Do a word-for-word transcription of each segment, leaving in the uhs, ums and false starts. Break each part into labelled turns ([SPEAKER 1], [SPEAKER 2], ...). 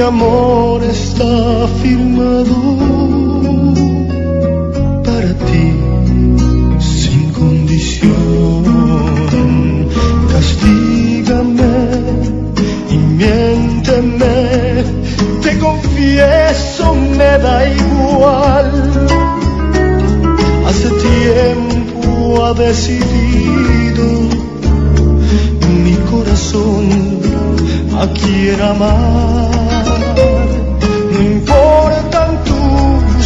[SPEAKER 1] amor está firmado para ti sin condición. Castígame y miénteme, te confieso, me da igual. Hace tiempo ha decidido mi corazón a quién amar. No importan tus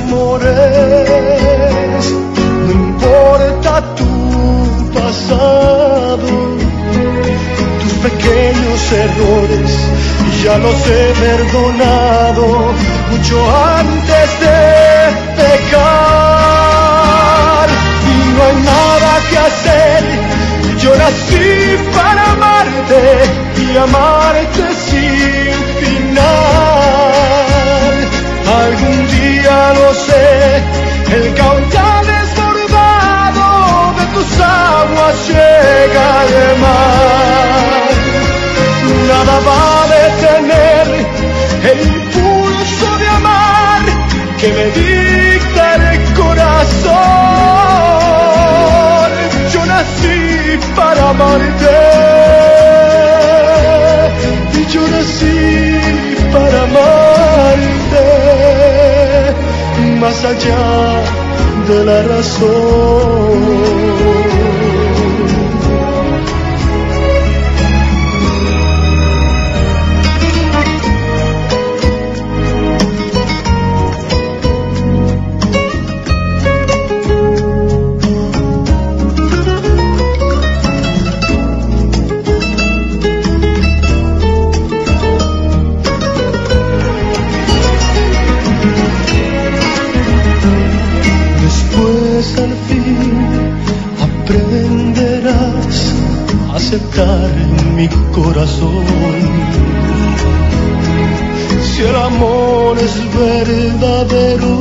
[SPEAKER 1] amores, no importa tu pasado, tus pequeños errores ya los he perdonado mucho antes de pecar. Y no hay nada que hacer, yo nací para amarte y amarte sin final. Algún día lo sé, el caudal desbordado de tus aguas llega al mar. Nada va a detener el impulso de amar que me dicta el corazón. Yo nací para amarte, y yo nací para amarte, más allá de la razón. Aceptar mi corazón. Si el amor es verdadero,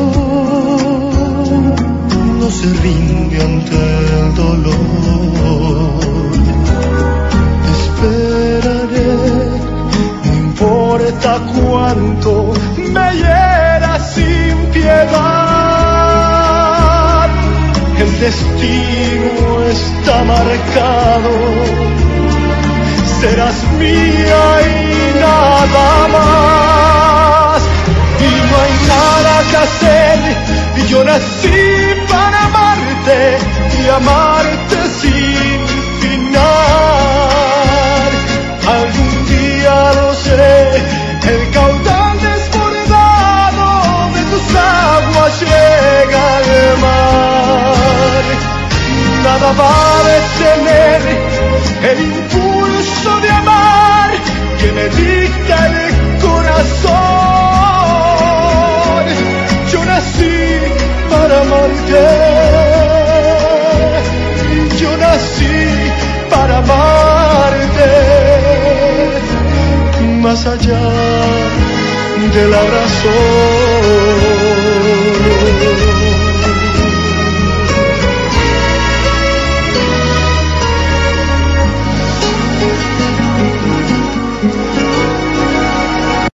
[SPEAKER 1] no se rinde ante el dolor. Te esperaré, no importa cuánto me hieras sin piedad. El destino está marcado, serás mía y nada más. Y no hay nada que hacer, y yo nací para amarte y amarte sin final. Algún día lo sé, el caudal desbordado de tus aguas llega al mar. Nada va a detener el impulso de amar que me dicta el corazón. Yo nací para amarte, yo nací para amarte, más allá de la razón.